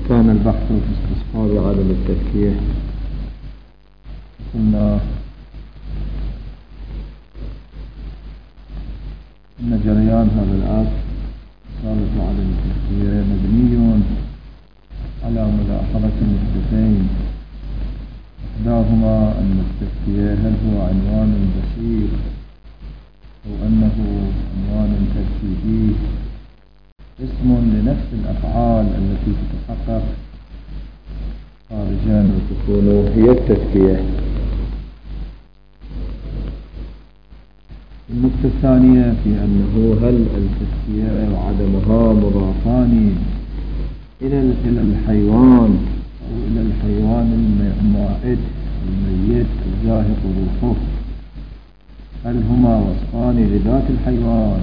كان البحث في استصحاب عدم التزكية. قلنا أن جريان هذا الأصل صالة عدم التزكية مبني على ملاحظة نقطتين، إحداهما أن التزكية هل هو عنوان بسيط أو أنه عنوان تركيبي اسم لنفس الأفعال التي تتحقق خارجا وتكون هي التزكية. النقطة الثانية في أنه هل التزكية وعدمها مضافان إلى الحيوان أو إلى الحيوان المائت الميت الزاهق روحه، هل هما وصفان لذات الحيوان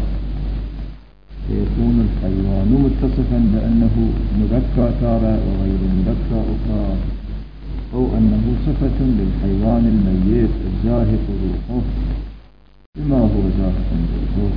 فيكون الحيوان متصفا بأنه مذكى تارة وغير مذكى أخرى، أو أنه صفة للحيوان الميت الزاهق روحه بما هو زاهق روحه.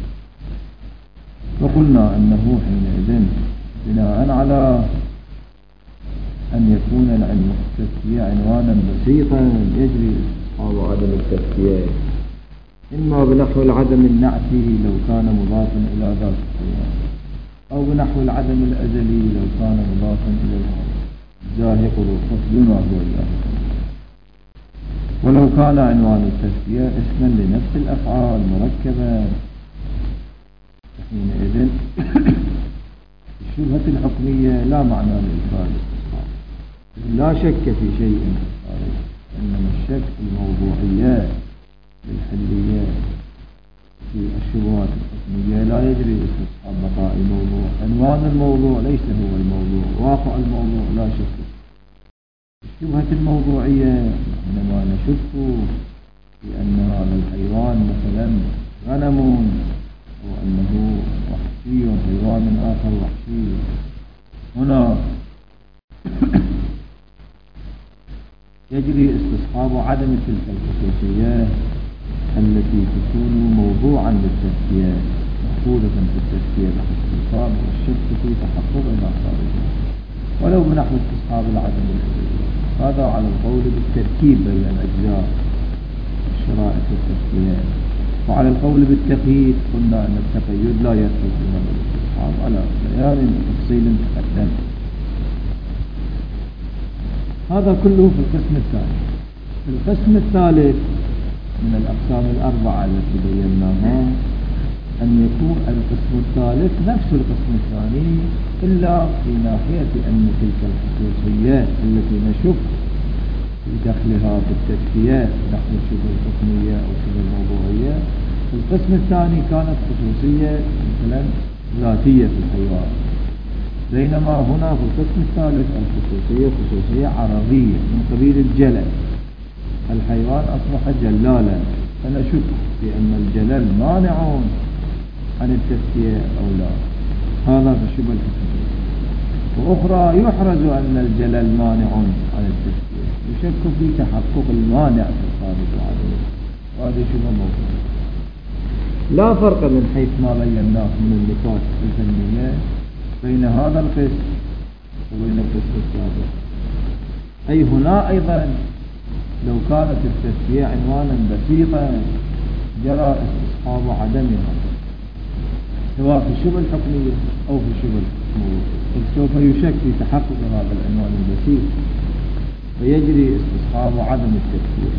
فقلنا أنه حينئذ بناء على أن يكون التزكية عنوانا بسيطا يجري استصحاب عدم التزكية إما بنحو العدم النعتي لو كان مضافا إلى ذات الحيوان، أو بنحو العدم الأزلي لو كان مضافا إلى الزاهق روحه بما هو زاهق. ولو كان عنوان التزكية اسما لنفس الأفعال مركبا حينئذ الشبهة الحكمية لا معنى لإدخال الاستصحاب، لا شك في شيء إنما الشك في الموضوعية الحلية في الشبهات الحكمية لا يجري استصحاب بقاء الموضوع. عنوان الموضوع ليس هو الموضوع، واقع الموضوع لا شك. الشبهة الموضوعية إنما نشك في أن هذا الحيوان مثلا غنم أو أنه وحشي حيوان آخر وحشي. هنا يجري استصحاب عدم تلك الخصوصية التي تكون موضوعا للتزكية محفوظة في التزكية باختصار والشك في تحققها خارجها، ولو بنحو استصحاب العدم الأزلي. هذا على القول بالتركيب بين الأجزاء الشرائط والتزكية. وعلى القول بالتقييد قلنا أن التقييد لا يدخل في هذا الاستصحاب على بيان تفصيل تقدم. هذا كله في القسم الثاني. في القسم الثالث من الأقسام الأربعة التي بيناها أن يكون القسم الثالث نفس القسم الثاني إلا في ناحية أن تلك الخصوصيات التي نشك في دخلها في التزكية نحو شبه الحكمية أو شبه الموضوعية، في القسم الثاني كانت خصوصية مثلا ذاتية في الحيوان، بينما هنا في القسم الثالث الخصوصية خصوصية عرضية من قبيل الجلل. الحيوان أصبح جلالا فنشك في أن الجلل مانع عن التزكية أو لا، هذا في الشبه الحكمية. وأخرى يحرز أن الجلل مانع عن التزكية، يشك في تحقق المانع في الخارج العادي، وهذا شبه موضوع. لا فرق من حيث ما بيناه من النقاط الفنية بين هذا القسم وبين القسم السابق. أي هنا أيضا لو كانت التزكية عنوانا بسيطا جرى استصحاب عدمها سواء في الشبه الحكمية أو في الشبه الموضوعية، سوف يشك في تحقق هذا العنوان البسيط فيجري استصحاب عدم التزكية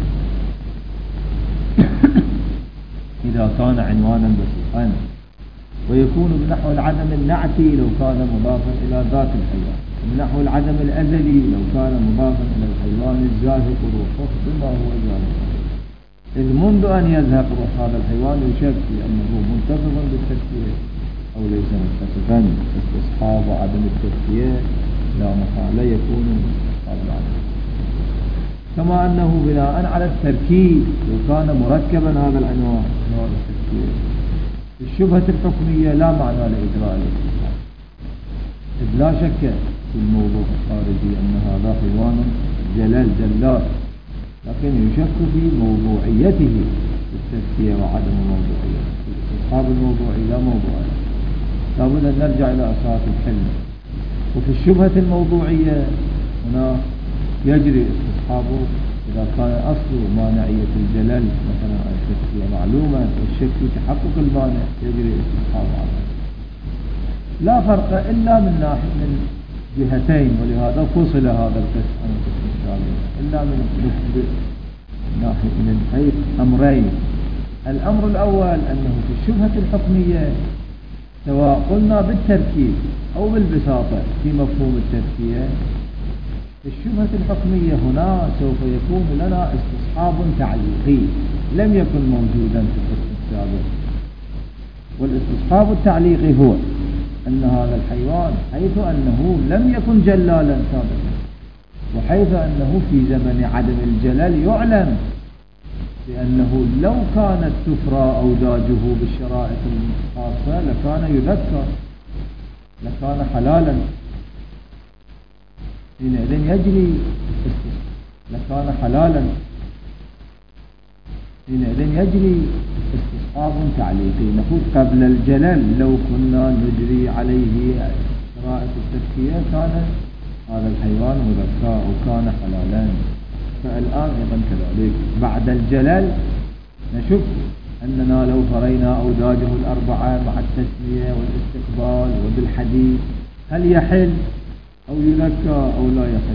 إذا كان عنوانا بسيطا، ويكون بنحو العدم النعتي لو كان مضافا إلى ذات الحيوان، وبنحو العدم الأزلي لو كان مضافا إلى الحيوان الزاهق روحه بما هو زاهق، إذ منذ أن يزهق روح هذا الحيوان يشك في أنه متصف بالتزكية أو ليس متصفا. استصحاب عدم التزكية لا محالة يكون استصحاب العدم، كما أنه بناء على التركيب لو كان مركبا هذا العنوان عنوان التزكية. الشبهة الحكمية لا معنى لإجراء الاستصحاب، إذ لا شك في الموضوع الخارجي أن هذا حيوان جلال، لكن يشك في موضوعيته في التزكية وعدم موضوعيته. الاستصحاب الموضوعي لا موضوع له، لابد أن نرجع إلى أساس الحلم وفي الشبهة الموضوعية هنا يجري استصحابه إذا كان أصل مانعية الجلل مثلا الشك معلومة والشك في تحقق المانع يجري استصحابه على لا فرق إلا من جهتين، ولهذا فصل هذا القسم عن القسم الثالث إلا من حيث أمرين. الأمر الأول أنه في الشبهة الحكمية سواء قلنا بالتركيب أو بالبساطة في مفهوم التذكية، في الشبهة الحكمية هنا سوف يكون لنا استصحاب تعليقي لم يكن موجودا في القسم السابق. والاستصحاب التعليقي هو أن هذا الحيوان حيث أنه لم يكن جلالا سابقا، وحيث أنه في زمن عدم الجلال يعلم بأنه لو كانت تفرى أوداجه بالشرائط الخاصة لكان يذكر لكان حلالا، حينئذ يجري لكان حلالا، حينئذ يجري استصحاب تعليقي. نقول قبل الجلال لو كنا نجري عليه شرائط التذكية كان هذا الحيوان مذكى وكان حلالا، فالآن أيضا كذلك بعد الجلال نشك أننا لو فرينا أوداجه الأربعة مع التسمية والاستقبال وبالحديث هل يحل أو يذكى أو لا يحل،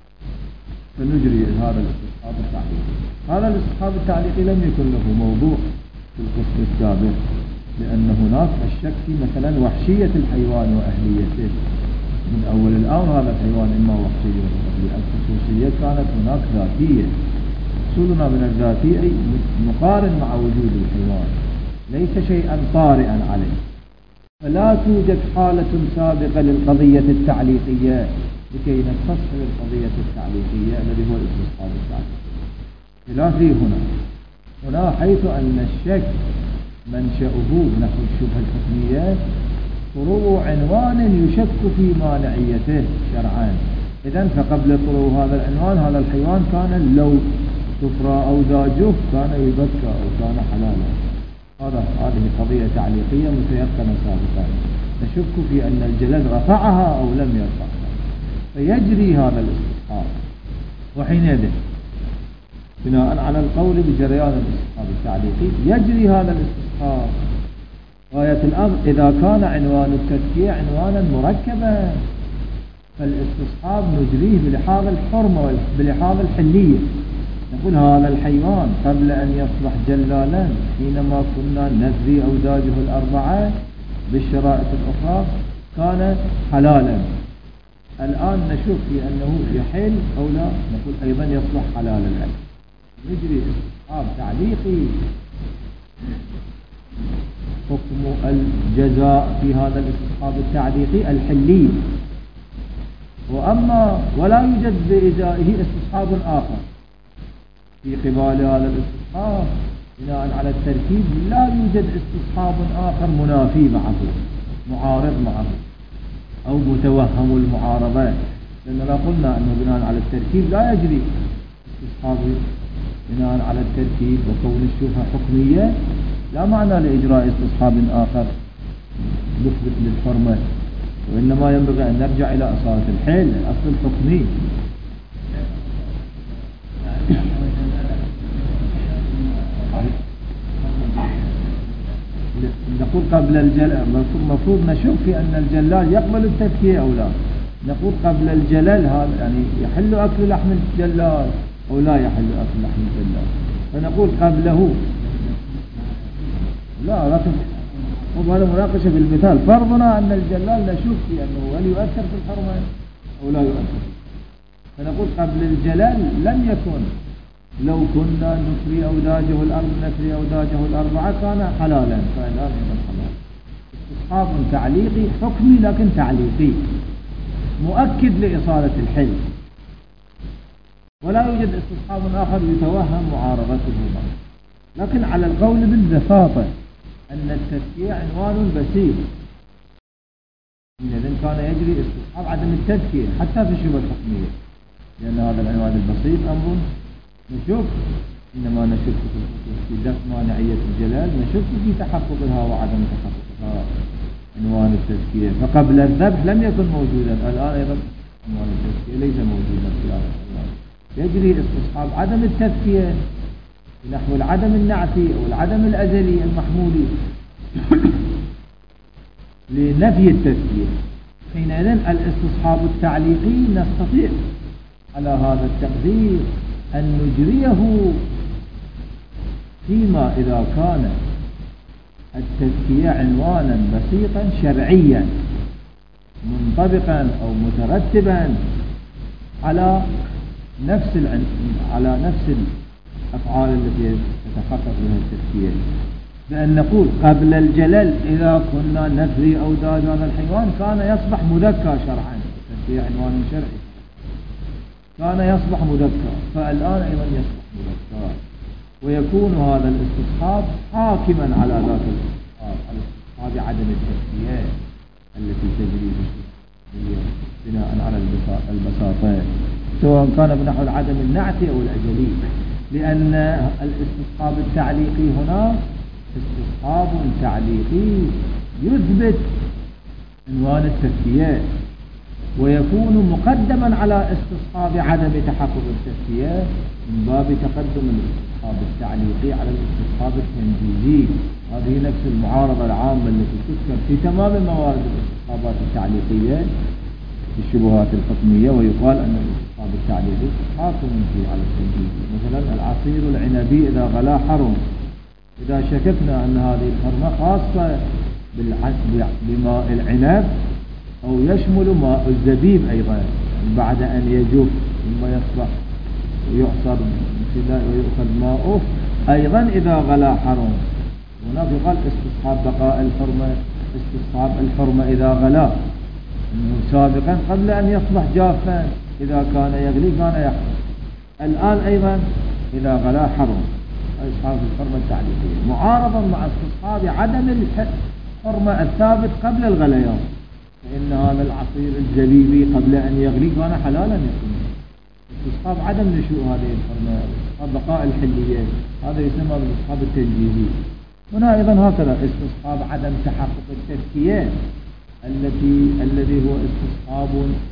فنجري هذا الاستصحاب التعليقي. هذا الاستصحاب التعليقي لم يكن له موضوع في القسم السابق، لأن هناك الشك في مثلا وحشية الحيوان وأهليته من أول الأمر. هذا الحيوان إما وحشية وأهلية، الخصوصية كانت هناك ذاتية، مقصودنا من الذاتية مقارن مع وجود الحيوان ليس شيئا طارئا عليه، فلا توجد حالة سابقة للقضية التعليقية لكي نختص بالقضية التعليقية الذي هو الاستصحاب التعليقي. خلافي هنا حيث أن الشك منشأه نحو الشبهة الحكمية طلوع عنوان يشك في مانعيته شرعا، إذن فقبل طلوع هذا العنوان هذا الحيوان كان لو تفرى أوداجه كان يذكى وكان حلالا. هذه قضية تعليقية متيقنة سابقا، نشك في أن الجلد رفعها أو لم يرفعها، فيجري هذا الاستصحاب. وحينئذ بناء على القول بجريان الاستصحاب التعليقي يجري هذا الاستصحاب. غاية الأمر إذا كان عنوان التذكية عنوانا مركبا فالاستصحاب نجريه بلحاظ الحرمة بلحاظ الحلية. نقول هذا الحيوان قبل أن يصبح جلالا حينما كنا نثري أوداجه الأربعة بالشرائط الأخرى كان حلالا، الآن نشوف في أنه يحل أو لا، نقول أيضا يصبح حلالا الآن. نجري استصحاب تعليقي حكم الجزاء في هذا الاستصحاب التعليقي الحلي، ولا يوجد بإزائه استصحاب آخر في قبال هذا الاستصحاب بناء على التركيب. لا يوجد استصحاب آخر منافي معه معارض معه أو متوهم المعارضة، لأننا قلنا أنه بناء على التركيب لا يجري استصحاب بناء على التركيب، وكون الشبهة حكمية لا معنى لإجراء استصحاب آخر يثبت للحرمة، وإنما ينبغي أن نرجع إلى أصالة الحل الأصل الحكمي. نقول قبل الجلال المفروض نشوف في أن الجلال يقبل التذكية أو لا. نقول قبل الجلال هذا يعني يحل أكل لحم الجلال أو لا يحل أكل لحم الجلال، فنقول قبله لكن هذا مناقشة بالمثال. فرضنا أن الجلال نشوف في أنه هل يؤثر في الحرمة أو لا يؤثر، فنقول قبل الجلال لم يكن لو كنا نثري أوداجه الأربعة كان حلالا، فالآن يكون حلال. استصحاب تعليقي حكمي لكن تعليقي مؤكد لإصالة الحل، ولا يوجد استصحاب آخر يتوهم معارضته معه. لكن على القول بالبساطة أن التذكية عنوان بسيط، إذن كان يجري استصحاب عدم التذكية حتى في الشبهة الحكمية، لأن هذا العنوان البسيط أمر نشك، إنما نشك في دفع مانعية الجلال، نشك في تحققها وعدم تحققها. عنوان التزكية، فقبل الذبح لم يكن موجودا، الآن أيضا عنوان التزكية ليس موجودا في هذا العنوان. يجري استصحاب عدم التزكية نحو العدم النعتي أو العدم الأزلي المحمولي لنفي التزكية. حينئذ الاستصحاب التعليقي نستطيع على هذا التقدير أن نجريه فيما إذا كان التزكية عنوانا بسيطا شرعيا منطبقا أو مترتبا على نفس الأفعال التي تتحقق بها التزكية، بأن نقول قبل الجلل إذا كنا نفري أوداج هذا الحيوان كان يصبح مذكى شرعا، التزكية عنوان شرعي كان يصبح مذكى، فالآن أيضا يصبح مذكى، ويكون هذا الاستصحاب حاكما على ذات الاستصحاب، على استصحاب عدم التزكية التي تجري بناء على البساطة، سواء كان بنحو العدم النعتي أو الأجلي، لأن الاستصحاب التعليقي هنا استصحاب تعليقي يثبت عنوان التزكية، ويكون مقدما على استصحاب عدم تحقق التزكية من باب تقدم الاستصحاب التعليقي على الاستصحاب التنجيزي. هذه نفس المعارضة العامة التي تذكر في تمام موارد الاستصحابات التعليقية في الشبهات الحكمية، ويقال أن الاستصحاب التعليقي حاكم فيه على التنجيزي. مثلا العصير العنبي إذا غلا حرم، إذا شككنا أن هذه الحرمة خاصة بماء العنب أو يشمل ماء الزبيب أيضا بعد أن يجف ثم يصبح ويعصر ويؤخذ ماؤه أيضا إذا غلا حرم، هناك يقال استصحاب بقاء الحرمة، استصحاب الحرمة إذا غلا، إنه سابقا قبل أن يصبح جافا إذا كان يغلي كان يحرم، الآن أيضا إذا غلا حرم، استصحاب الحرمة التعليقية معارضا مع استصحاب عدم الحرمة الثابت قبل الغليان، فإن هذا العصير الزبيبي قبل أن يغلي كان حلالا يكون، استصحاب عدم نشوء هذه الحرمة، استصحاب بقاء الحلية، هذا يسمى بالاستصحاب التنجيزي. هنا أيضا هكذا استصحاب عدم تحقق التزكية الذي هو استصحاب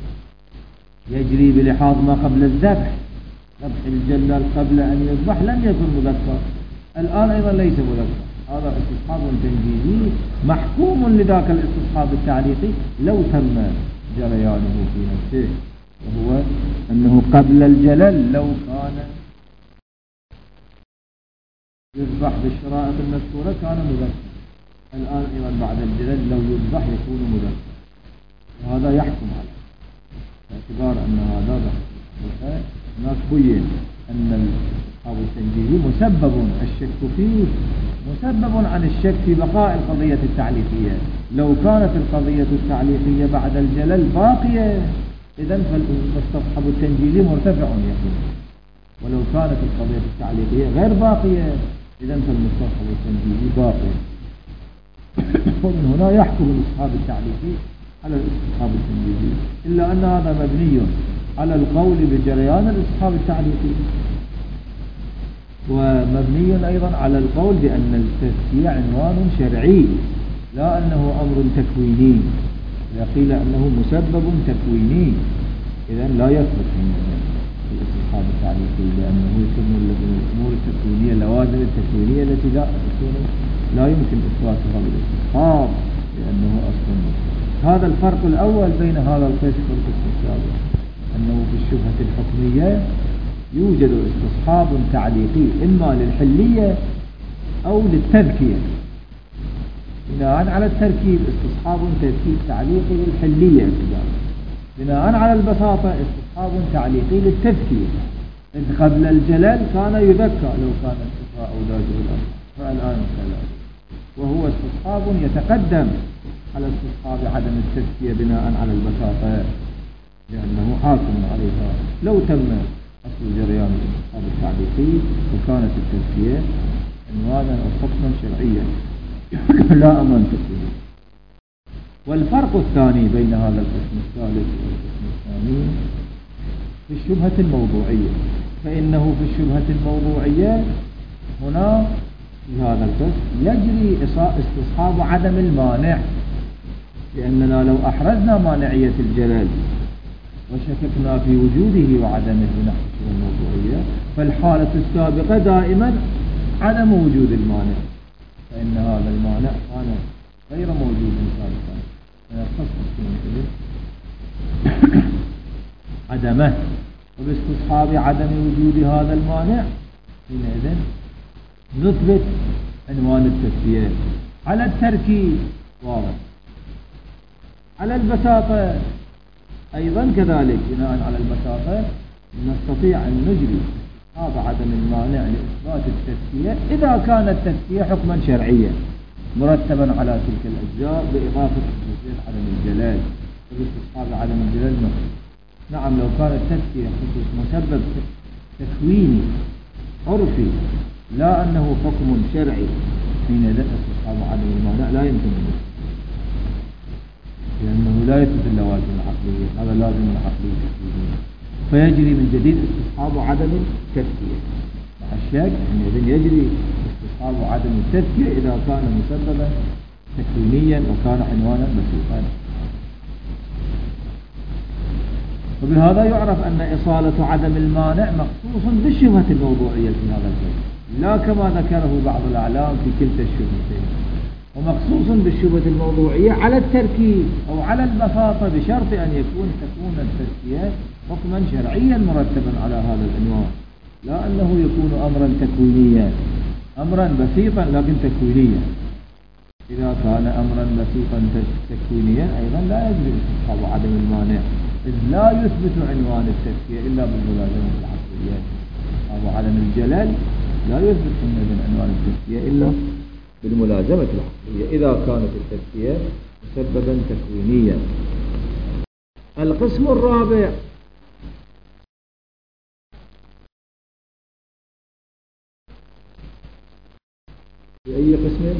يجري بلحاظ ما قبل الذبح، ذبح الجلال قبل أن يذبح لم يكن مذكر، الآن أيضا ليس مذكر، هذا استصحاب تنجيزي محكوم لذاك الاستصحاب التعليقي لو تم جريانه في نفسه، وهو أنه قبل الجلل لو كان يذبح بالشرائط المذكورة كان مذكر، الآن أيضا بعد الجلل لو يذبح يكون مذكر، وهذا يحكم عليه باعتبار أن هذا ذبح. هناك بين أن الاستصحاب التنجيزي مسبب الشك فيه مسبب عن الشك في بقاء القضية التعليقية، لو كانت القضية التعليقية بعد الجلل باقية إذن فالمستصحب التنجيزي مرتفع يكون، ولو كانت القضية التعليقية غير باقية إذن فالمستصحب التنجيزي باقي، ومن هنا يحكم الاستصحاب التعليقي على الاستصحاب التنجيزي، إلا أن هذا مبني على القول بجريان الاستصحاب التعليقي، ومبني أيضا على القول بأن التزكية عنوان شرعي لا أنه أمر تكويني، إذا قيل أنه مسبب تكويني إذن لا يثبت من الاستصحاب التعليقي، لأنه يسمى الأمور التكوينية اللوازم التكوينية التي لا يمكن إثباتها بالاستصحاب لأنه أصلا. هذا الفرق الأول بين هذا القسم والقسم الثاني، أنه في الشبهة الحكمية يوجد استصحاب تعليقي إما للحلية أو للتذكية، بناء على التركيب استصحاب تعليقي للحلية، بناء على البساطة استصحاب تعليقي للتذكية، إذ قبل الجلال كان يذكى لو كان الإفراء أوداجه الأرض، فالآن كذلك، وهو استصحاب يتقدم على استصحاب عدم التذكية بناء على البساطة لأنه حاكم عليها، لو تم أصل جريان الاستصحاب التعليقي وكانت التزكية عنوانا أو حكما شرعيا لا أمان تكويني. والفرق الثاني بين هذا القسم الثالث والقسم الثاني في الشبهة الموضوعية، فإنه في الشبهة الموضوعية هنا في هذا القسم يجري استصحاب عدم المانع لأننا لو أحرزنا مانعية الجلال وشككنا في وجوده وعدمه بنحو الشبهة الموضوعية، فالحالة السابقة دائما عدم وجود المانع، فإن هذا المانع كان غير موجود سابقا، فيخصص حينئذ عدمه، وباستصحاب عدم وجود هذا المانع حينئذ نثبت عنوان التسوية على التركيب واضح، على البساطة أيضا كذلك. بناء على البساطة نستطيع أن نجري استصحاب عدم المانع لإثبات التسوية إذا كانت التسوية حكما شرعيا مرتبا على تلك الأجزاء بإضافة خصوصية عدم الجلال، وباستصحاب عدم الجلال نفسه. نعم، لو كانت التسوية خصوص مسبب تكويني عرفي لا أنه حكم شرعي، حينئذ استصحاب عدم المانع لا يمكن أن يكون، لأنه لا يثبت اللوازم العقلية، هذا لازم العقلية تكوينية، فيجري من جديد استصحاب عدم التسوية مع الشك، حينئذ يجري استصحاب عدم التسوية إذا كان مسببا تكوينيا وكان عنوانا بسيطا. وبهذا يعرف أن إصالة عدم المانع مخصوص بالشبهة الموضوعية في هذا الفصل، لا كما ذكره بعض الأعلام في كلتا الشبهتين، ومخصوص بالشبهة الموضوعية على التركيب أو على البساطة بشرط أن تكون التسوية حكما شرعيا مرتبا على هذا العنوان، لا أنه يكون أمرا تكوينيا، أمرا بسيطا لكن تكوينيا. إذا كان أمرا بسيطا تكوينيا أيضا لا يجري استصحاب عدم المانع، إذ لا يثبت عنوان التسوية إلا بالملازمة العقلية. أو عدم الجلال لا يثبت عنوان التسوية إلا بالملازمة العقلية إذا كانت التسوية مسببا تكوينيا. القسم الرابع في أي قسم؟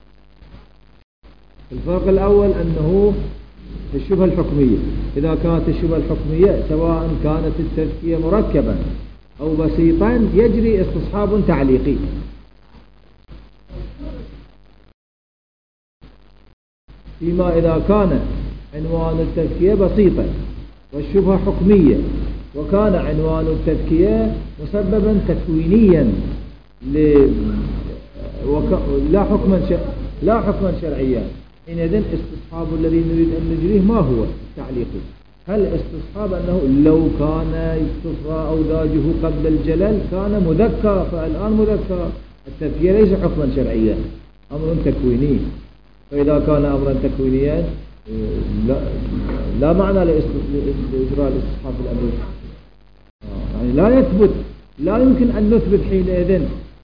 الفرق الأول أنه الشبهة الحكمية، إذا كانت الشبهة الحكمية سواء كانت التسوية مركبا أو بسيطا يجري استصحاب تعليقي. فيما إذا كان عنوان التزكية بسيطا والشبهة حكمية وكان عنوان التزكية مسببا تكوينيا لا حكما شرعيا، حينئذ استصحاب الذي نريد أن نجريه ما هو التعليقي؟ هل استصحاب أنه لو كان يتصرى أوداجه قبل الجلل كان مذكر فالآن مذكر؟ التزكية ليس حكما شرعيا، أمر تكويني، فإذا كان أمرا تكوينيا لا معنى لإجراء الاستصحاب في الأمر، يعني لا يثبت، لا يمكن أن نثبت حينئذ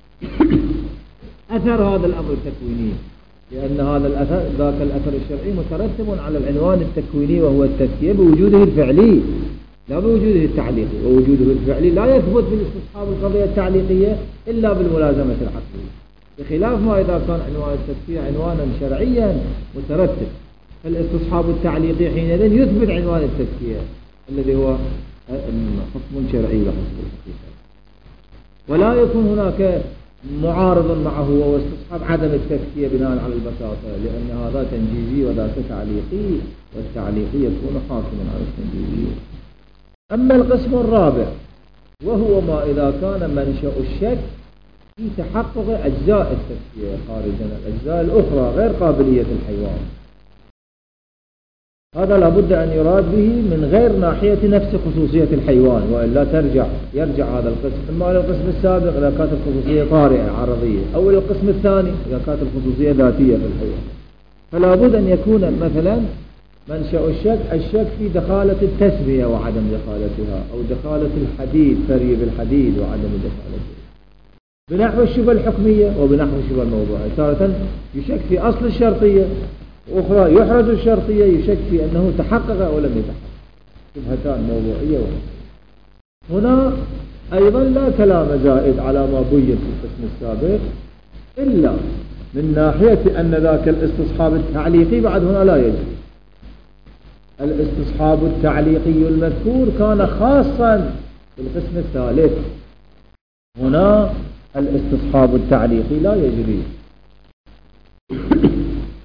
أثر هذا الأمر التكويني، لأن هذا الأثر ذاك الأثر الشرعي مترتب على العنوان التكويني وهو التزكية بوجوده الفعلي لا بوجوده التعليقي، ووجوده الفعلي لا يثبت بالاستصحاب القضية التعليقية إلا بالملازمة العقلية، بخلاف ما إذا كان عنوان التزكية عنوانا شرعيا مترتب، فالاستصحاب التعليقي حينئذ يثبت عنوان التزكية الذي هو حكم شرعي لحصول الحقيقة، ولا يكون هناك معارض معه وهو استصحاب عدم التزكية بناء على البساطة، لأن هذا تنجيزي وذاك تعليقي، والتعليقي يكون حاكما على التنجيزي. أما القسم الرابع وهو ما إذا كان منشأ الشك في تحقق أجزاء التزكية خارجا الأجزاء الأخرى غير قابلية الحيوان، هذا لابد أن يراد به من غير ناحية نفس خصوصية الحيوان، وإلا يرجع هذا القسم إما إلى القسم السابق إذا كانت الخصوصية طارئة عرضية، أو إلى القسم الثاني إذا كانت الخصوصية ذاتية في الحيوان. فلا بد أن يكون مثلا منشأ الشك في دخالة التسمية وعدم دخالتها، أو دخالة الحديد فري بالحديد وعدم دخالته، بنحو الشبهة الحكمية وبنحو الشبهة الموضوعية. تارة يشك في أصل الشرطية، وأخرى يحرز الشرطية يشك في أنه تحقق أو لم يتحقق، شبهتان موضوعية وحكمية. هنا أيضا لا كلام زائد على ما بين في القسم السابق، إلا من ناحية أن ذاك الاستصحاب التعليقي بعد هنا لا يجري. الاستصحاب التعليقي المذكور كان خاصا في القسم الثالث، هنا الاستصحاب التعليقي لا يجري.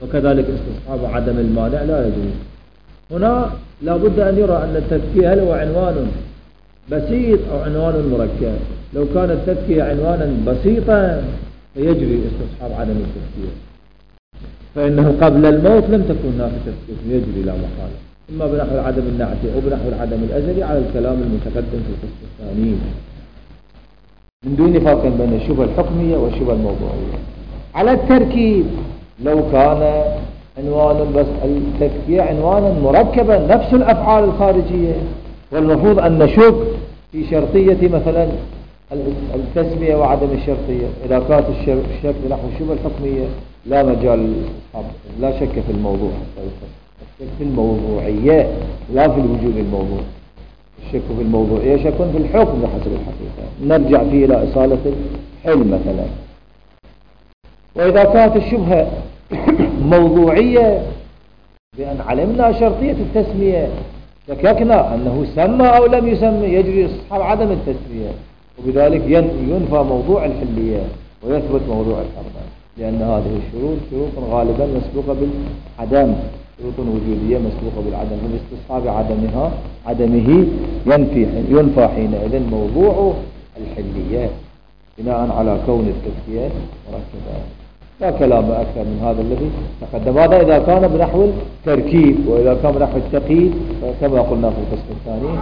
وكذلك استصحاب عدم المانع لا يجوز. هنا لا بد أن يرى أن التذكية هل هو عنوان بسيط أو عنوان مركب. لو كان التذكية عنوانا بسيطا فيجري استصحاب عدم التذكية، فإنه قبل الموت لم تكن هناك تذكية، يجري لا محالة، إما بنحو العدم النعتي أو بنحو العدم الأزلي على الكلام المتقدم في القسم الثاني، من دون فرق بين الشبهة الحكمية والشبهة الموضوعية. على التركيب لو كان عنوان بس التذكية عنوانا مركبا نفس الأفعال الخارجية، والمفروض أن نشك في شرطية مثلا التسمية وعدم الشرطية. إذا كانت الشك نحو الشبهة الحكمية لا مجال لا شك في الموضوع، الشك في الموضوعية لا في الوجود الموضوع. الشك في الموضوعية شك في الحكم بحسب الحقيقة، نرجع فيه إلى إصالة الحل مثلا. وإذا كانت الشبهة موضوعية بأن علمنا شرطية التسمية شككنا أنه سمى أو لم يسمى، يجري استصحاب عدم التسمية، وبذلك ينفى موضوع الحلية ويثبت موضوع الحرمة، لأن هذه الشروط شروط غالبا مسبوقة بالعدم، شروط وجودية مسبوقة بالعدم، وباستصحاب عدمه ينفى حينئذ موضوع الحلية بناء على كون التذكية مركبة. لا كلام أكثر من هذا الذي تقدم. هذا إذا كان بنحو التركيب، وإذا كان بنحو التقييد كما قلنا في القسم الثاني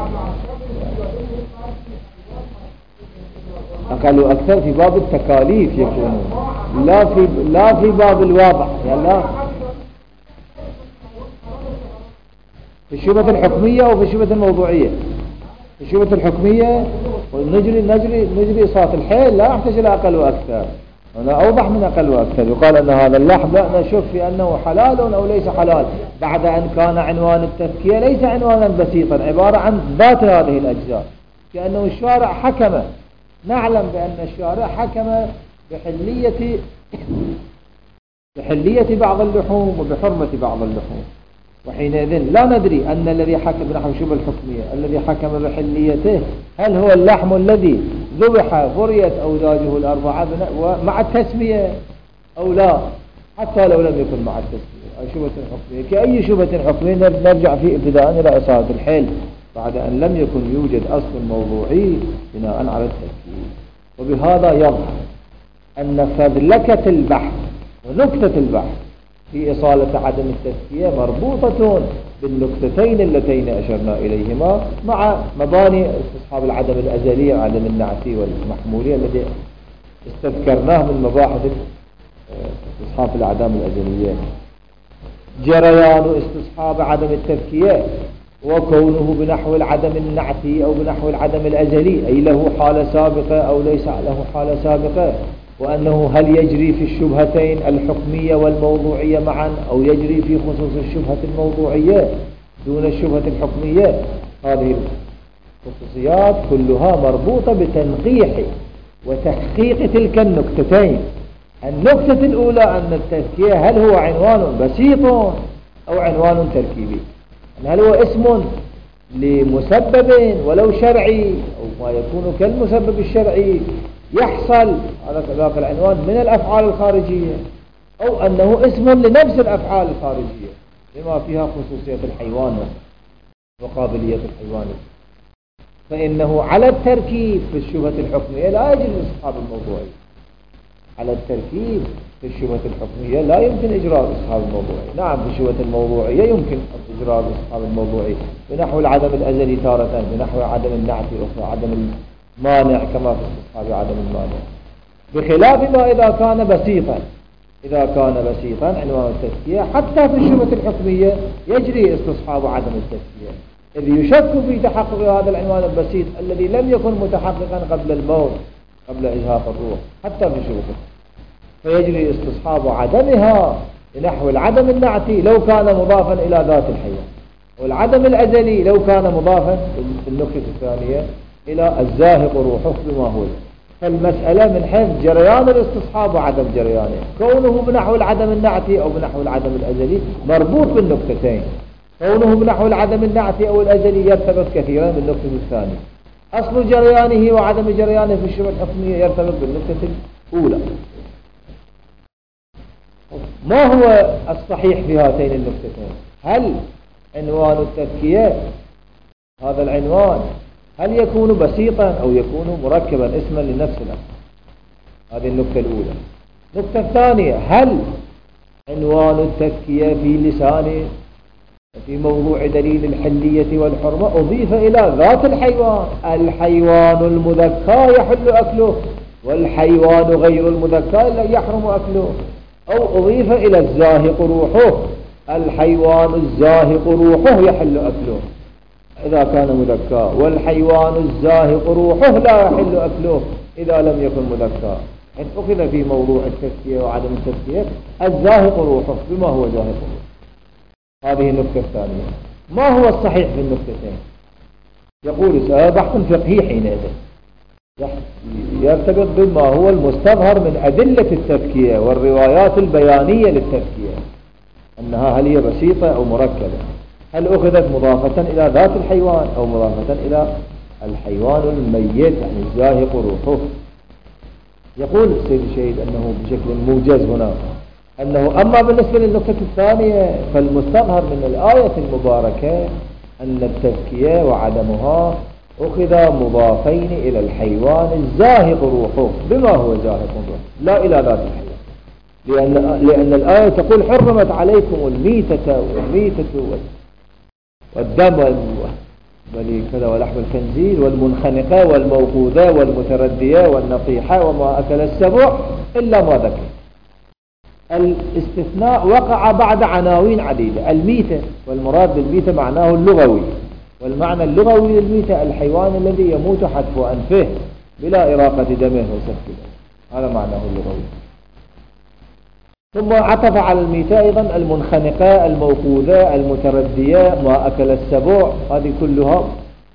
أقل وأكثر في باب التكاليف يكون، لا في باب الواضع، يعني لا في الشبهة الحكمية أو في الشبهة الموضوعية. في الشبهة الحكمية نجري صات الحيل لا يحتاج إلى أقل وأكثر، هنا أوضح من أقل وأكثر. يقال أن هذا اللحم لا نشك في أنه حلال أو ليس حلال بعد أن كان عنوان التذكية ليس عنوانا بسيطا عبارة عن ذات هذه الأجزاء، كأنه الشارع حكم، نعلم بأن الشارع حكم بحلية بعض اللحوم وبحرمة بعض اللحوم، وحينئذ لا ندري أن الذي حكم بنحو شبه الحكمية الذي حكم بحليته هل هو اللحم الذي ذبح فريت أوزاجه الأربعة مع التسمية أو لا، حتى لو لم يكن مع التسمية أو شبهة الحكمية. كأي شبهة حكمية نرجع في ابتداء إلى إصالة الحيل بعد أن لم يكن يوجد أصل موضوعي بناء على التسمية. وبهذا يظهر أن فذلكة البحث ونكتة البحث في إصالة عدم التزكية مربوطة بالنكتتين اللتين أشرنا إليهما مع مباني استصحاب العدم الأزلي وعدم النعتي والمحمولية الذي استذكرناه من مباحث استصحاب الأعدام الأزلية. جريان استصحاب عدم التزكية وكونه بنحو العدم النعتي أو بنحو العدم الأزلي، أي له حالة سابقة أو ليس له حالة سابقة، وأنه هل يجري في الشبهتين الحكمية والموضوعية معا أو يجري في خصوص الشبهة الموضوعية دون الشبهة الحكمية. هذه الخصوصيات كلها مربوطة بتنقيح وتحقيق تلك النكتتين. النكتة الأولى أن التزكية هل هو عنوان بسيط أو عنوان تركيبي، هل هو اسم لمسبب ولو شرعي أو ما يكون كالمسبب الشرعي يحصل هذا ذاك العنوان من الأفعال الخارجية، أو أنه اسم لنفس الأفعال الخارجية لما فيها خصوصية الحيوان وقابلية الحيوان. فإنه على التركيب في الشبهة الحكمية لا يجري الاستصحاب الموضوعي، على التركيب في الشبهة الحكمية لا يمكن إجراء الاستصحاب الموضوعي. نعم في الشبهة الموضوعية يمكن إجراء الاستصحاب الموضوعي بنحو العدم الأزلي تارة، بنحو عدم النعتي أخرى، عدم المانع كما في استصحاب عدم المانع، بخلاف ما إذا كان بسيطا. إذا كان بسيطا عنوان التزكية حتى في الشبهة الحكمية يجري استصحاب عدم التزكية، إذ يشك في تحقق هذا العنوان البسيط الذي لم يكن متحققا قبل الموت قبل إزهاق الروح حتى في الشبهة، فيجري استصحاب عدمها لنحو العدم النعتي لو كان مضافا إلى ذات الحيوان، والعدم الأزلي لو كان مضافا في النكتة الثانية إلى الزاهق روحه بما هو. فالمسألة من حيث جريان الاستصحاب وعدم جريانه، كونه بنحو العدم النعتي أو بنحو العدم الأزلي مربوط بالنكتتين، كونه بنحو العدم النعتي أو الأزلي يرتبط كثيرا بالنكتة الثانية، أصل جريانه وعدم جريانه في الشبهة الحكمية يرتبط بالنكتة الأولى. ما هو الصحيح في هاتين النقطتين؟ هل عنوان التذكية هذا العنوان هل يكون بسيطا أو يكون مركبا اسما لنفس الأمر؟ هذه النقطة الأولى. النقطة الثانية، هل عنوان التذكية في لسان في موضوع دليل الحلية والحرمة أضيف إلى ذات الحيوان، الحيوان المذكى يحل أكله والحيوان غير المذكى لا يحرم أكله، أو أضيف إلى الزاهق روحه، الحيوان الزاهق روحه يحل أكله إذا كان مذكى، والحيوان الزاهق روحه لا يحل أكله إذا لم يكن مذكى. إن أخذ في موضوع التذكية وعدم التذكية الزاهق روحه بما هو زاهق روحه. هذه النقطة الثانية. ما هو الصحيح في النقطتين؟ يقول بحث فقهي حينئذ يرتبط بما هو المستظهر من أدلة التذكية والروايات البيانية للتذكية، أنها هل هي بسيطة أو مركبة، هل أخذت مضافة إلى ذات الحيوان أو مضافة إلى الحيوان الميت يعني الزاهق روحه. يقول السيد الشهيد أنه بشكل موجز هنا أنه أما بالنسبة للنقطة الثانية فالمستظهر من الآية المباركة أن التذكية وعدمها أخذ مضافين إلى الحيوان الزاهق روحه بما هو زاهق روحه لا إلى ذات الحيوان، لأن الآية تقول حرمت عليكم الميتة والدم كذا ولحم الخنزير والمنخنقة والموقوذة والمتردية والنطيحة وما أكل السبع إلا ما ذكر. الاستثناء وقع بعد عناوين عديدة. الميتة والمراد بالميتة معناه اللغوي، والمعنى اللغوي للميتة الحيوان الذي يموت حتف أنفه بلا إراقة دمه وسفك دمه، هذا معناه اللغوي. ثم عطف على الميتة أيضا المنخنقة الموقوذة المتردية ما أكل السبع، هذه كلها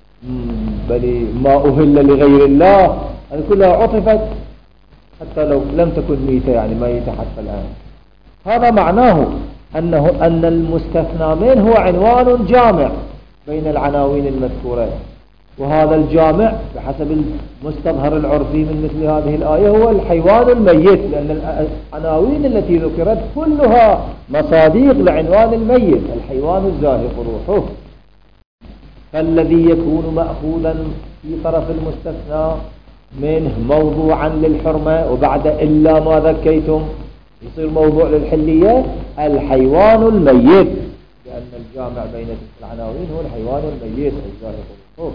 بل ما أهل لغير الله، هذه كلها عطفت حتى لو لم تكن ميتة يعني ميتة حتى الآن. هذا معناه أن المستثنى منه هو عنوان جامع بين العناوين المذكورة، وهذا الجامع بحسب المستظهر العرفي من مثل هذه الآية هو الحيوان الميت، لأن العناوين التي ذكرت كلها مصاديق لعنوان الميت الحيوان الزاهق روحه. فالذي يكون مأخوذا في طرف المستثنى منه موضوعا للحرمة وبعد إلا ما ذكيتم يصير موضوع للحلية الحيوان الميت، لأن الجامع بين العناوين هو الحيوان الميت الزاهق روحه.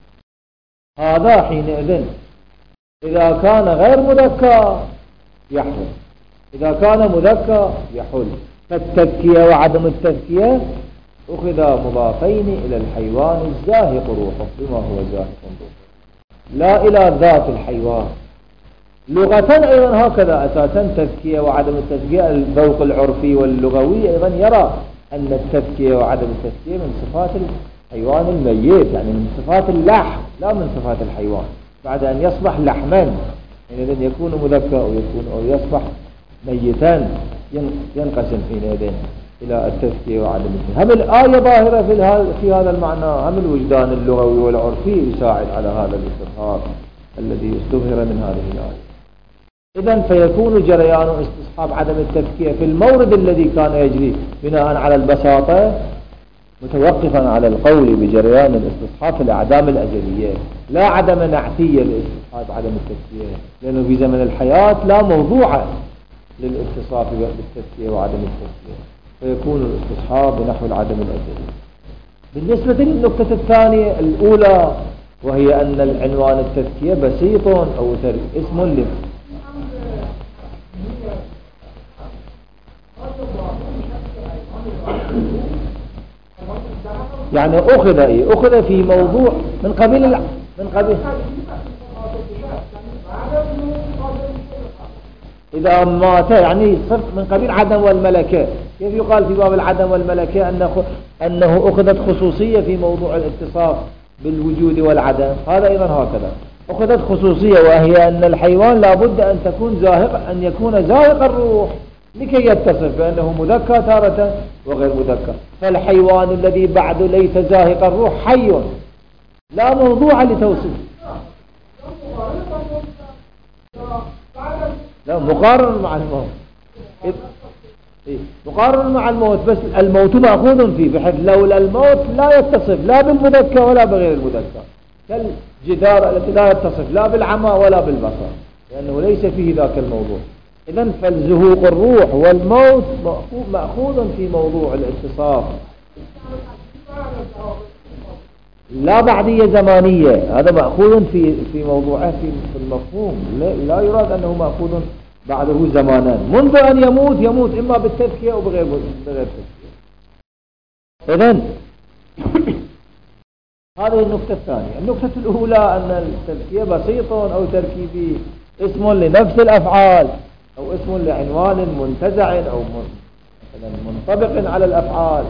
هذا حينئذ إذا كان غير مذكى يحل، إذا كان مذكى يحل. فالتذكية وعدم التذكية أخذ مضافين إلى الحيوان الزاهق روحه بما هو زاهق روحه لا إلى ذات الحيوان. لغة أيضا هكذا أساسا تذكية وعدم التذكية الذوق العرفي واللغوي أيضا يرى أن التذكية وعدم التذكية من صفات الحيوان الميت، يعني من صفات اللحم لا من صفات الحيوان، بعد أن يصبح لحما يعني يكون مذكى أو يصبح ميتا ينقسم حينئذ إلى التذكية وعدم التذكية. هم الآية ظاهرة في هذا المعنى، هم الوجدان اللغوي والعرفي يساعد على هذا الاستظهار الذي استظهر من هذه الآية. إذن فيكون جريان استصحاب عدم التذكية في المورد الذي كان يجري بناء على البساطة متوقفا على القول بجريان الاستصحاب في الأعدام الأزلية، لا عدم نعتية لاستصحاب عدم التذكية، لأنه في زمن الحياة لا موضوع للاتصاف بالتذكية وعدم التذكية، فيكون الاستصحاب بنحو العدم الأزلي. بالنسبة للنقطة الثانية الأولى وهي أن العنوان التذكية بسيط أو اسم له يعني أخذ في موضوع من قبيل إذا مات يعني صرت من قبيل عدم والملكة. كيف يقال في باب العدم والملكة أنه أخذت خصوصية في موضوع الاتصاف بالوجود والعدم؟ هذا أيضا هكذا أخذت خصوصية، وهي أن الحيوان لابد أن يكون زاهق الروح لكي يتصف بأنه مذكى تارة وغير مذكى. فالحيوان الذي بعد ليس زاهق الروح حي لا موضوع لتوصيف، لا مقارن مع الموت. مقارن مع الموت، بس الموت مأخوذ فيه، بحيث لولا الموت لا يتصف لا بالمذكر ولا بغير المذكر، كالجدار الذي لا يتصف لا بالعمى ولا بالبصر، لأنه ليس فيه ذاك الموضوع. إذن فالزهوق الروح والموت مأخوذ في موضوع الاتصاف، لا بعدية زمانية، هذا مأخوذ في موضوعه في المفهوم، لا يراد أنه مأخوذ بعده زمانا، منذ أن يموت إما بالتذكية أو بغير تذكية. إذن هذه النقطة الثانية. النقطة الأولى أن التذكية بسيط أو تركيبي، اسم لنفس الأفعال أو اسم لعنوان منتزع أو مثلا منطبق على الأفعال.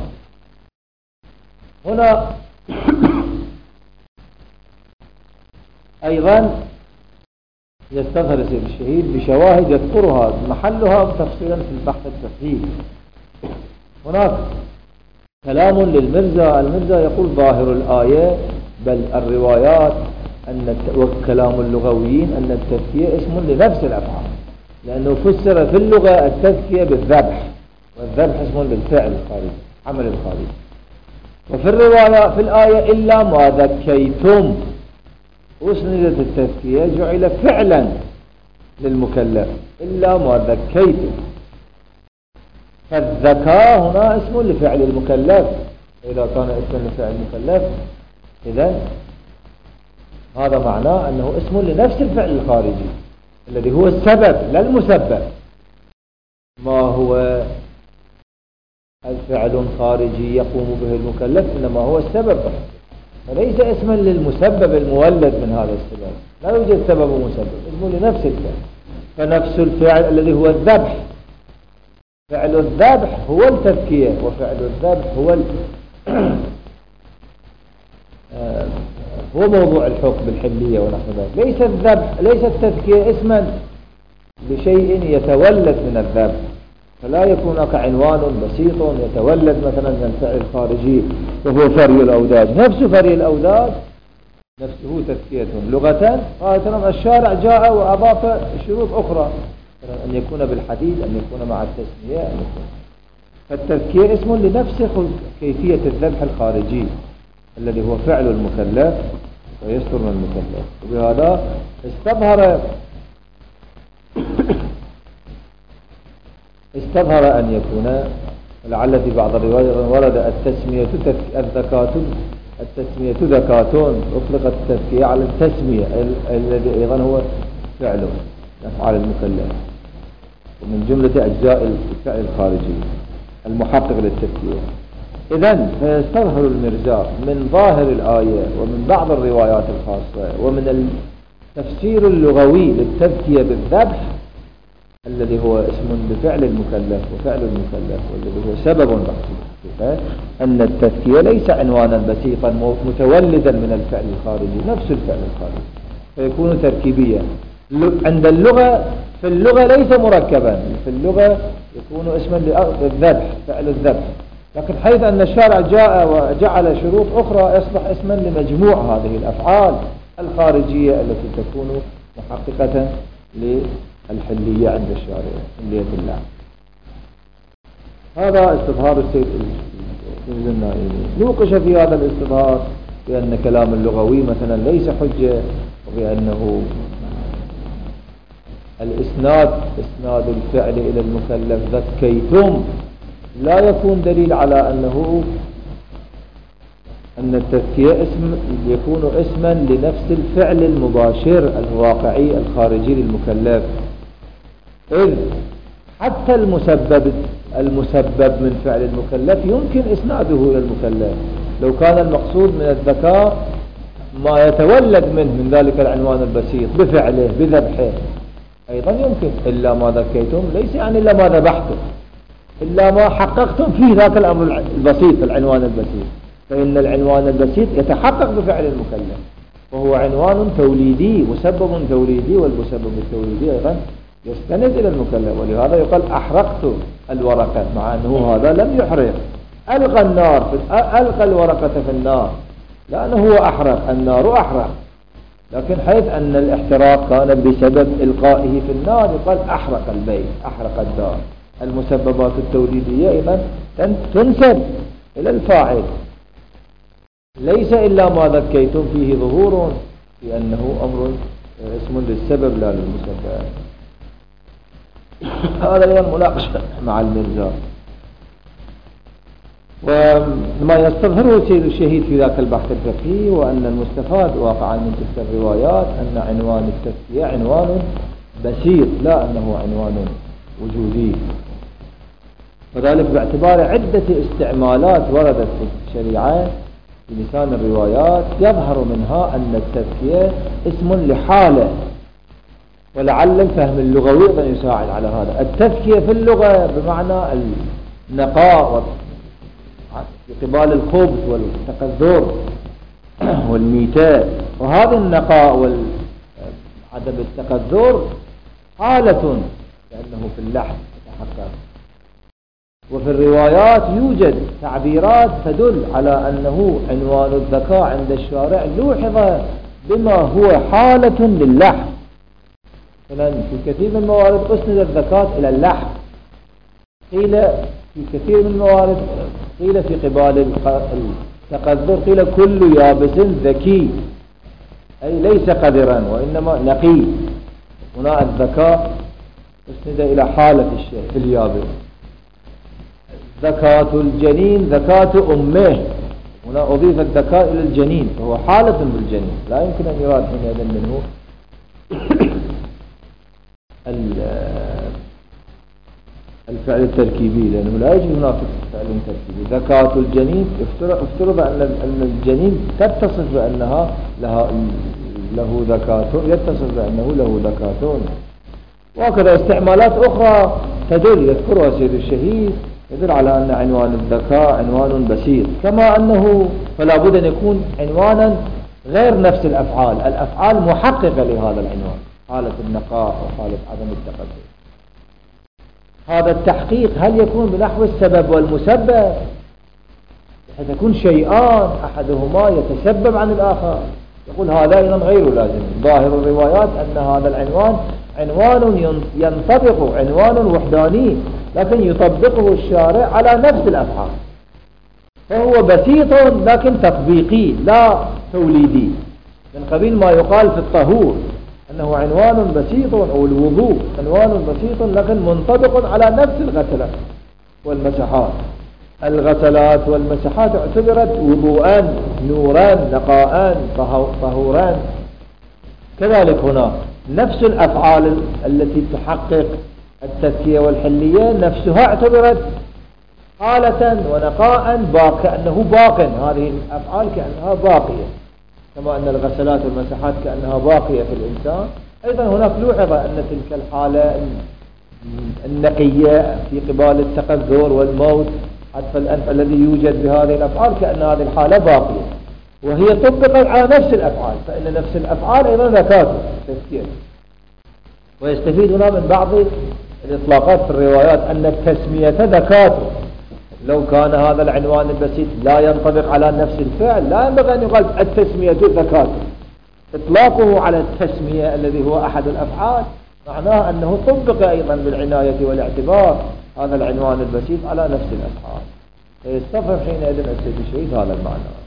هنا أيضا يستظهر سيد الشهيد بشواهد يذكرها محلها تفصيلا في البحث التفصيلي. هناك كلام للمرزا، المرزا يقول ظاهر الآية بل الروايات وكلام اللغويين أن التذكية اسم لنفس الأفعال، لأنه فسر في اللغة التذكية بالذبح، والذبح اسم للفعل الخارجي، عمل الخارجي. وفي الرواية في الآية إلا ما ذكيتم، وسندت التذكية جعل فعلا للمكلف، إلا ما ذكيتم، فالذكاء هنا اسم لفعل المكلف، إذا كان اسم لفعل المكلف إذن هذا معناه أنه اسم لنفس الفعل الخارجي الذي هو السبب لا المسبب. ما هو الفعل خارجي يقوم به المكلف إنما هو السبب، فليس اسما للمسبب المولد من هذا السبب، لا يوجد سبب ومسبب، اسم لنفس الفعل. فنفس الفعل الذي هو الذبح، فعل الذبح هو التذكية، وفعل الذبح هو موضوع الحكم بالحلية ونحو ذلك. ليس الذبح، ليس التذكية اسما لشيء يتولد من الذبح، فلا يكون هناك عنوان بسيط يتولد مثلا من الفعل الخارجي وهو فري الأوداج. نفس فري الأوداج نفسه تذكية لغة. قال الشارع جاء وأضاف شروط أخرى، أن يكون بالحديد، أن يكون مع التسمية، أن يكون. فالتذكية اسم لنفس كيفية الذبح الخارجي الذي هو فعل المكلف ويستر من المكلف. وبهذا استظهر أن يكون، لعل في بعض الروايات ورد التسمية ذكاتون، أطلقت التذكية على التسمية الذي أيضا هو فعله أفعال المكلف، ومن جملة أجزاء الفعل الخارجي المحقق للتذكية. إذن فيستظهر المرزا من ظاهر الآية ومن بعض الروايات الخاصة ومن التفسير اللغوي للتذكية بالذبح الذي هو اسم لفعل المكلف وفعل المكلف والذي هو سبب بحث، أن التذكية ليس عنوانا بسيطا متولدا من الفعل الخارجي، نفس الفعل الخارجي، فيكون تركيبيا. عند اللغة، في اللغة ليس مركبا، في اللغة يكون اسما للذبح، فعل الذبح، لكن حيث أن الشارع جاء وجعل شروط أخرى يصبح اسما لمجموع هذه الأفعال الخارجية التي تكون محققة للحلية عند الشارع، حلية الله. هذا استظهار السيد الزنائي. نوقش في هذا الاستظهار بأن كلام اللغوي مثلا ليس حجة، وبأنه الإسناد، إسناد الفعل إلى المكلف ذكيتم، لا يكون دليل على أن التذكية اسم يكون اسما لنفس الفعل المباشر الواقعي الخارجي للمكلف، إذ حتى المسبب من فعل المكلف يمكن إسناده إلى المكلف، لو كان المقصود من الذكاء ما يتولد منه من ذلك العنوان البسيط بفعله بذبحه أيضا يمكن. إلا ما ذكيتم ليس يعني إلا ما ذبحتم، إلا ما حققتم فيه ذاك الأمر البسيط، العنوان البسيط، فإن العنوان البسيط يتحقق بفعل المكلف، وهو عنوان توليدي، مسبب توليدي، والمسبب التوليدي أيضا يستند إلى المكلف. ولهذا يقال أحرقت الورقة، مع أنه هذا لم يحرق، ألقى الورقة في النار، لأنه هو أحرق، النار أحرق، لكن حيث أن الاحتراق كان بسبب إلقائه في النار يقال أحرق البيت، أحرق الدار، المسببات التوليدية أيضا تنسب إلى الفاعل، ليس إلا ما ذكيتم فيه ظهور في أنه أمر اسم للسبب لا للمسبب. هذا هو المناقشة مع المرزا. وما يستظهره سيد الشهيد في ذاك البحث الفقهي وأن المستفاد واقعا من تلك الروايات أن عنوان التزكية عنوان بسيط لا أنه عنوان وجودي، وذلك باعتبار عدة استعمالات وردت في الشريعة في لسان الروايات يظهر منها أن التزكية اسم لحالة، ولعل الفهم اللغوي أيضا يساعد على هذا. التزكية في اللغة بمعنى النقاء في قبال الخبث والتقذر والميتاء، وهذا النقاء وعدم التقذر حالة لأنه في اللحن يتحقق. وفي الروايات يوجد تعبيرات تدل على أنه عنوان الذكاء عند الشارع لوحظ بما هو حالة للحن. مثلا في كثير من الموارد أسند الذكاء إلى اللحن، قيل في كثير من الموارد قيل في قبال التقذر قيل كل يابس ذكي، أي ليس قذرا وإنما نقي. هنا الذكاء أسند إلى حالة الشيء في اليابس. ذكاة الجنين ذكاة أمه، هنا أضيف الذكاء إلى الجنين فهو حالة بالجنين، لا يمكن أن يراد حينئذ منه الفعل التركيبي، لأنه لا يوجد هناك فعل تركيبي. ذكاة الجنين افترض أن الجنين تتصف بأنها له ذكاة، يتصف بأنه له ذكاة. وهكذا استعمالات أخرى تدل يذكرها سيد الشهيد يدل على أن عنوان الذكاء عنوان بسيط، كما أنه فلا بد أن يكون عنوانا غير نفس الأفعال. الأفعال محققة لهذا العنوان، حالة النقاء وحالة عدم التقدم. هذا التحقيق هل يكون بنحو السبب والمسبب، بحيث يكون شيئان أحدهما يتسبب عن الآخر؟ يقول هذا أيضا غير لازم. ظاهر الروايات أن هذا العنوان عنوان ينطبق، عنوان وحداني لكن يطبقه الشارع على نفس الأفعال، فهو بسيط لكن تطبيقي لا توليدي، من قبيل ما يقال في الطهور أنه عنوان بسيط، أو الوضوء عنوان بسيط لكن منطبق على نفس الغسلات والمسحات. الغسلات والمسحات اعتبرت وضوءان نوران نقاءان طهوران. كذلك هنا نفس الأفعال التي تحقق التزكية والحلية نفسها اعتبرت حالة ونقاء كأنه باق، هذه الأفعال كأنها باقية، كما أن الغسلات والمسحات كأنها باقية في الإنسان. أيضا هناك لوحظ أن تلك الحالة النقية في قبال التقذر والموت حتف الأنف الذي يوجد بهذه الأفعال كأن هذه الحالة باقية، وهي طبقت على نفس الأفعال، فإن نفس الأفعال أيضا ذكاة تزكية. ويستفيد هنا من بعض الإطلاقات في الروايات أن التسمية ذكاة. لو كان هذا العنوان البسيط لا ينطبق على نفس الفعل لا ينبغي أن يقال التسمية ذكاة. إطلاقه على التسمية الذي هو أحد الأفعال معناه أنه طبق أيضا بالعناية والاعتبار هذا العنوان البسيط على نفس الأفعال، فيستفهم حينئذ السيد الشهيد هذا المعنى.